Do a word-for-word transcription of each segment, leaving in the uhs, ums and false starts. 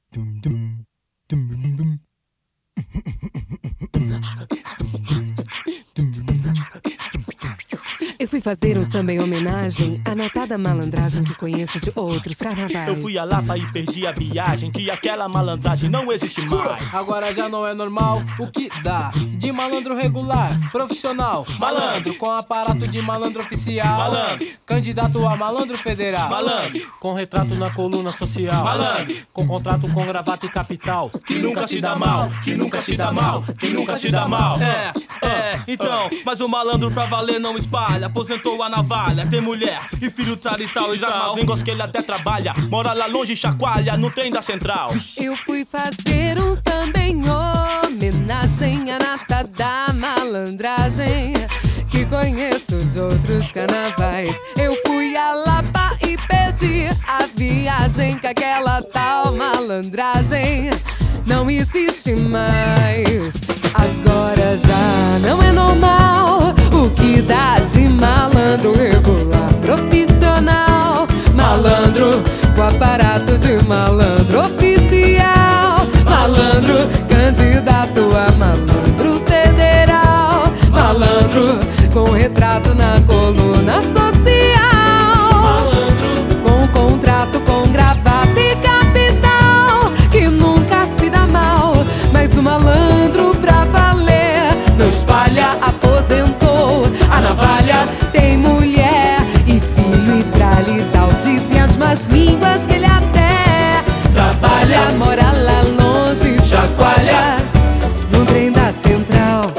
Eu fui fazer um samba em homenagem à notada malandragem que conheço de outros carnavais. Eu fui a Lapa e perdi a viagem, que aquela malandragem não existe mais. Agora já não é normal o que dá de malandro regular, profissional, malandro com aparato de malandro oficial, malandro, candidato a malandro federal, malandro, com retrato na coluna social, malandro, com contrato com gravata e capital, que nunca se dá mal, que nunca se dá mal, que nunca se dá mal. É, é, então, mas o malandro pra valer não espalha, aposentou a navalha, tem mulher e filho tal e tal, e já as línguas que ele até trabalha, mora lá longe e chacoalha no trem da central. Eu fui fazer um samba em homenagem à nata da malandragem que conheço de outros carnavais. Eu fui a Lapa e perdi a viagem, que aquela tal malandragem não existe mais. Agora já não é normal o que dá de malandro regular, profissional, malandro com aparato de malandro oficial, malandro candidato a malandro federal, malandro com retrato na coluna social, malandro com contrato com gravata e capital, que nunca se dá mal, mas o malandro pra valer não espalha, aposentou a navalha, tem mulher e filho e tal e tal, dizem as más línguas que ele até trabalha, mora lá longe e chacoalha no trem da central.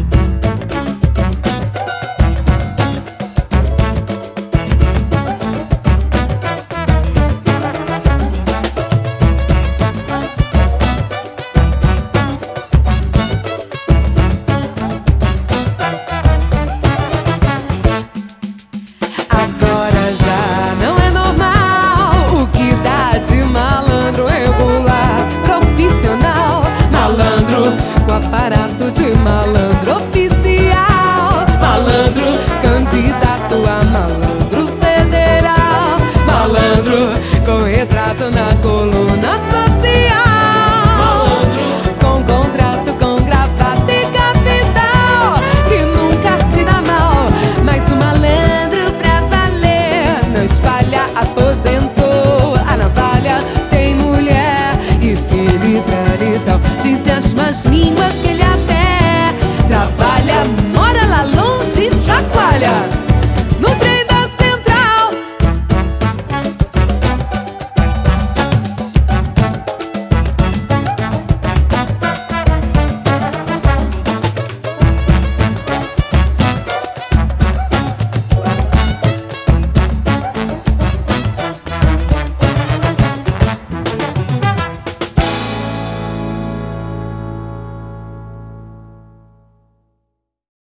Agora já não é normal o que dá de malandro regular, profissional, malandro com aparato de malandro oficial, malandro candidato a malandro federal, malandro com retrato na coluna social, malandro com contrato com gravata e capital, que nunca se dá mal, mas o malandro pra valer não espalha, aposentou a navalha, tem mulher e filho e tal e tal, dizem as más línguas